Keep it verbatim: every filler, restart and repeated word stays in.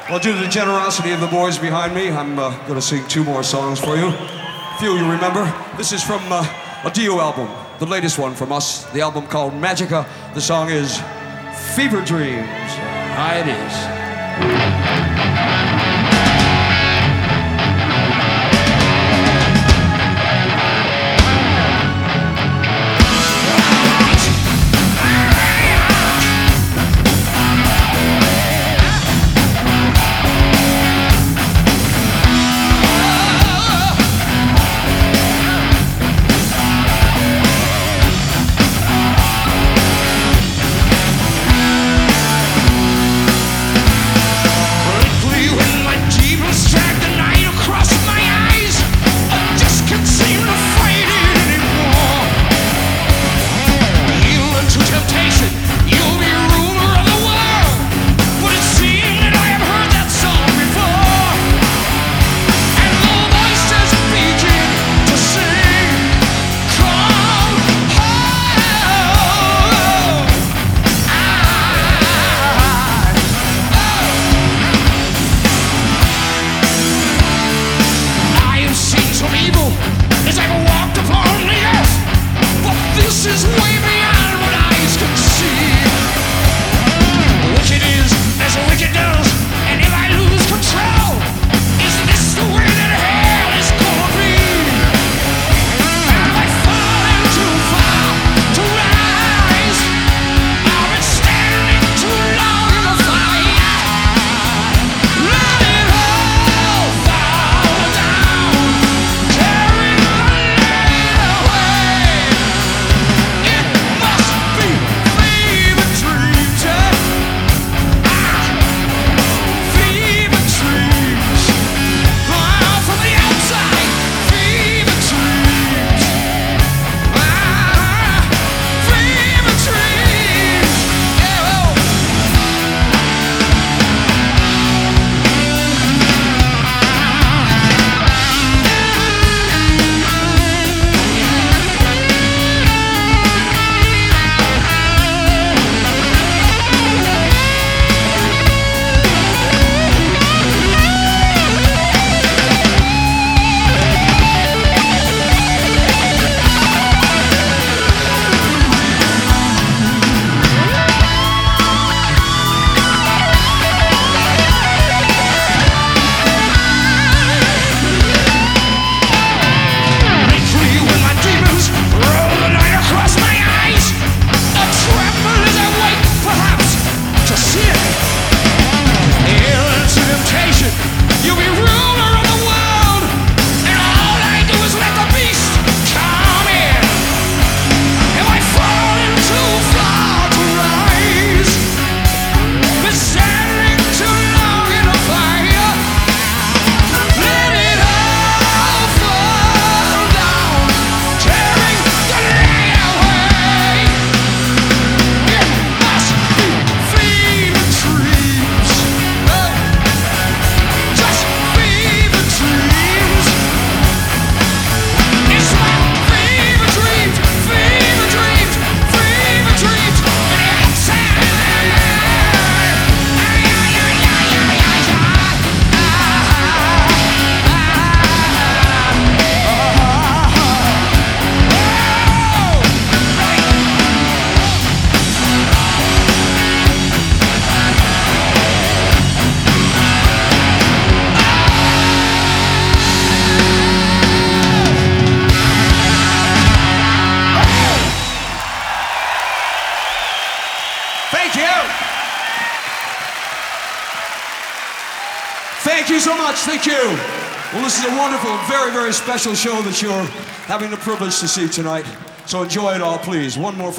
Well, due to the generosity of the boys behind me, I'm uh, going to sing two more songs for you. A few you remember. This is from uh, a Dio album, the latest one from us, the album called Magica. The song is Fever Dreams. Ah, it is. Thank you so much, thank you. Well, this is a wonderful, very, very special show that you're having the privilege to see tonight. So enjoy it all, please. One more.